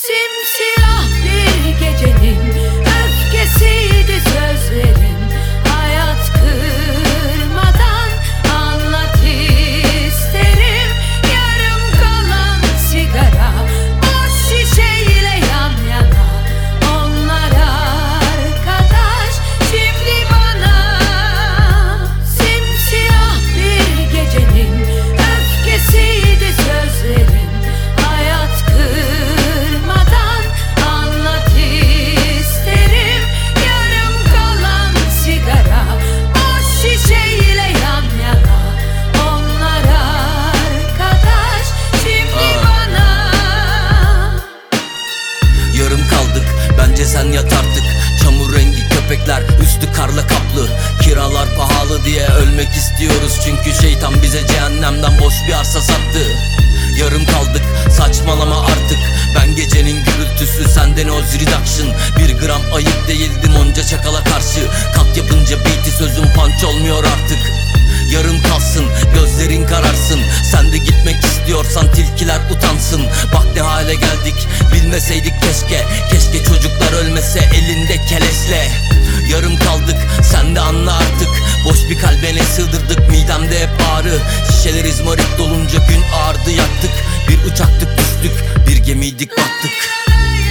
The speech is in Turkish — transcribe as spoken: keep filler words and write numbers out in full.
Simsiyah bir gecenin öfkesiydi sözlerin. Hayat kırmadan anlat isterim. Yarım kalan sigara boş şişeyle yan yana. Onlar arkadaş şimdi bana. Simsiyah bir gecenin öfkesiydi sözlerin. Hayat kırmadan anlat isterim. Yarım kalan sigara boş şişeyle yan yana. Onlar arkadaş şimdi bana. Yarım kaldık, bence sen yat artık. Çamur rengi köpekler, üstü karla kaplı. Kiralar pahalı diye ölmek istiyoruz. Çünkü şeytan bize cehennemden boş bir arsa sattı. Yarım kaldık, saçmalama artık. Ben gecenin gürültüsü, senden o reduction. Bir gram ayıp değildim onca çakala karşı. Kat yapınca beat'i sözüm punch olmuyor artık. Yarım kalsın, gözlerin kararsın. Sen de gitmek istiyorsan tilkiler utansın. Bak ne hale geldik, bilmeseydik keşke. Keşke çocuklar ölmese elinde keleşle. Yarım kaldık, sen de anla artık. Boş bir kalbe ne sığdırdık, midemde hep ağrı. Şişeler izmarit dolunca gün ağardı yaktık. Bir uçaktık düştük, bir gemiydik battık.